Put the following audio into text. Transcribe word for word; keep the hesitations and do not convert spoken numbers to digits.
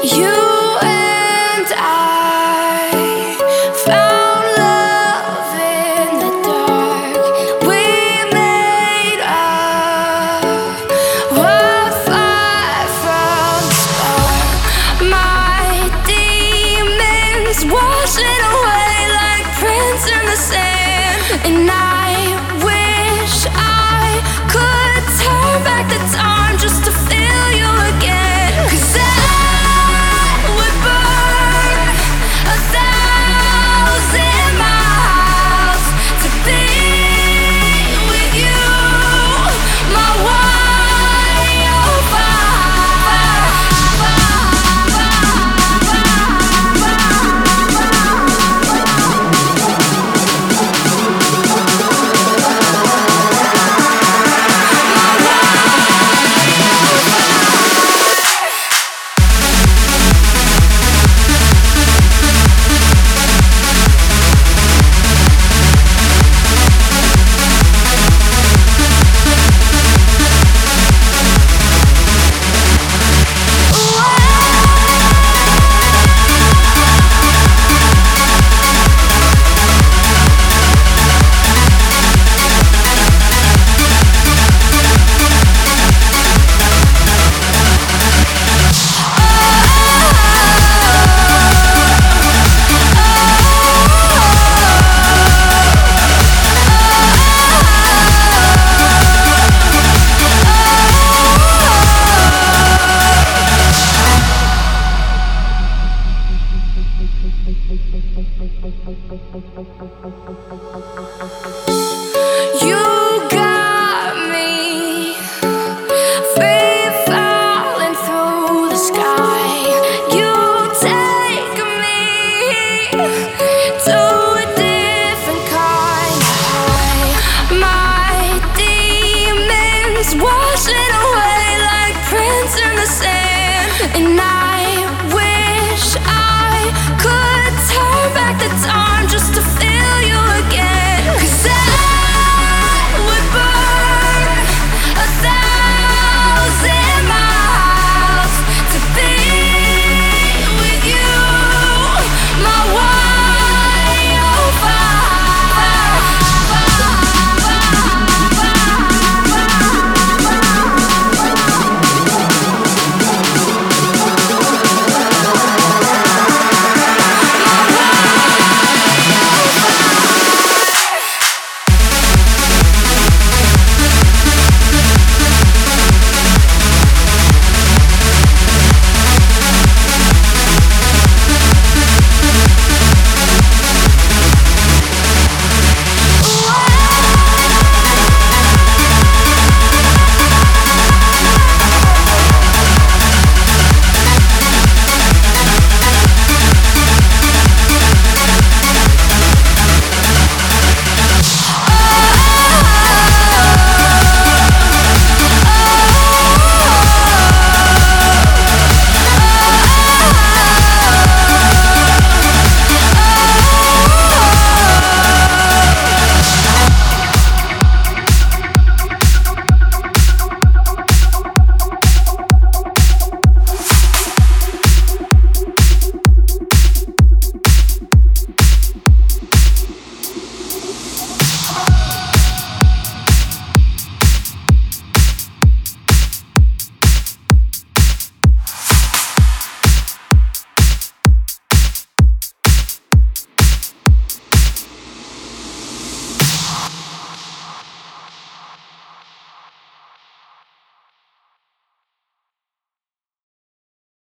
You and I found love in the dark. We made a wildfire from the spark. My demons washing away like prints in the sand. And I wish I could turn back the time just to feel you again. 'Cause I would burn a thousand miles to be with you, my You got me free falling through the sky. You take me to a different kind of high. My demons washing away like prints in the sand. And I